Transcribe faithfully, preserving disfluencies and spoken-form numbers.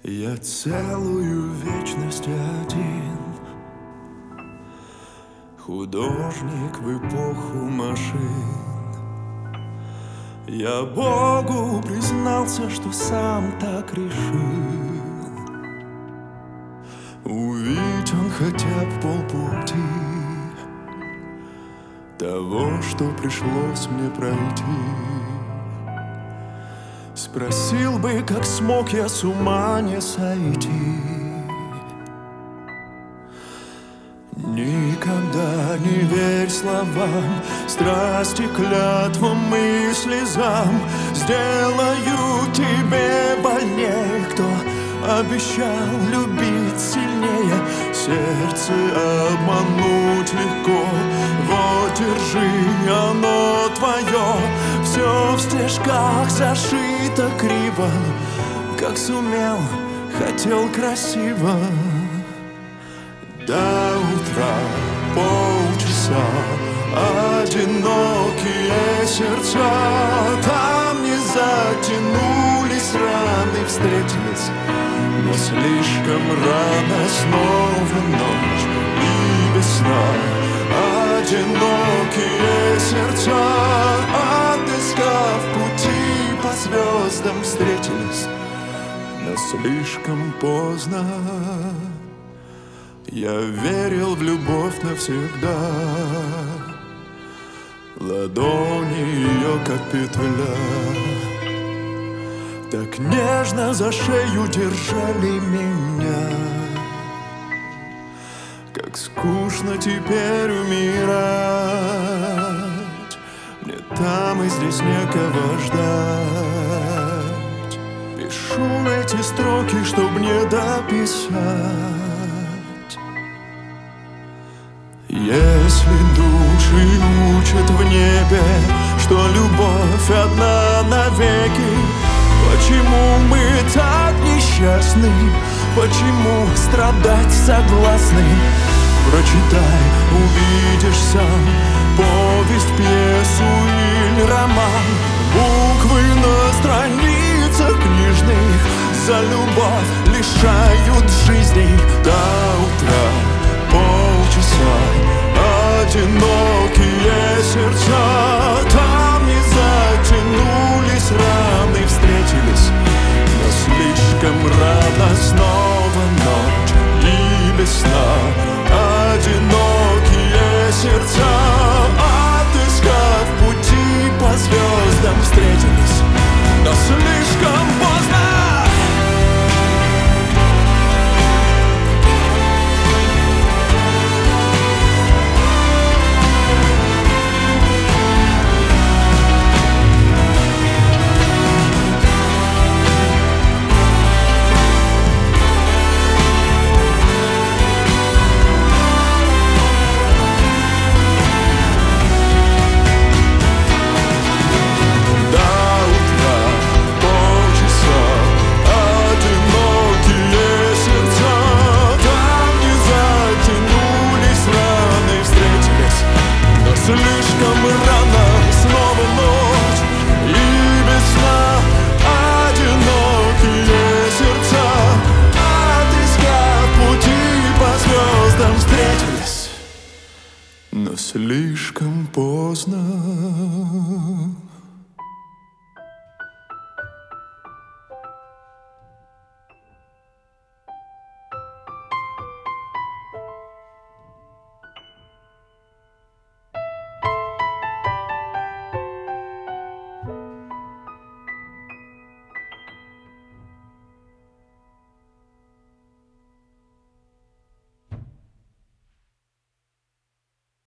Я целую вечность один, художник в эпоху машин. Я Богу признался, что сам так решил. Увидеть он хотя бы полпути того, что пришлось мне пройти. Спросил бы, как смог я с ума не сойти. Никогда не верь словам, страсти, клятвам и слезам. Сделаю тебе больнее, кто обещал любить сильнее. Сердце обмануть легко, вот держи, оно твое. Все в стежках зашито криво, как сумел, хотел красиво. До утра полчаса, одинокие сердца. Там не затянулись раны, встретились, но слишком рано. Снова ночь и без сна. Одинокие сердца, отыскав пути по звездам, встретились, но слишком поздно. Я верил в любовь навсегда. Ладони ее, как петля, так нежно за шею держали меня. Как скучно теперь умирать. Мне там и здесь некого ждать. Пишу эти строки, чтоб не дописать. Если души учат в небе, что любовь одна навеки, почему мы так несчастны? Почему страдать согласны? Прочитай, увидишь сам повесть, пьесу или роман. Буквы на страницах книжных за любовь лишают жизни. До утра полчаса, одинокие сердца. Там не затянулись раны, встретились, но слишком рано. Снова ночь и без сна. Одинокие сердца, отыскав пути по звездам, встретились, но слишком поздно. Слишком рано, снова ночь и без сна. Одинокие сердца, отыскав пути по звездам, встретились, но слишком поздно.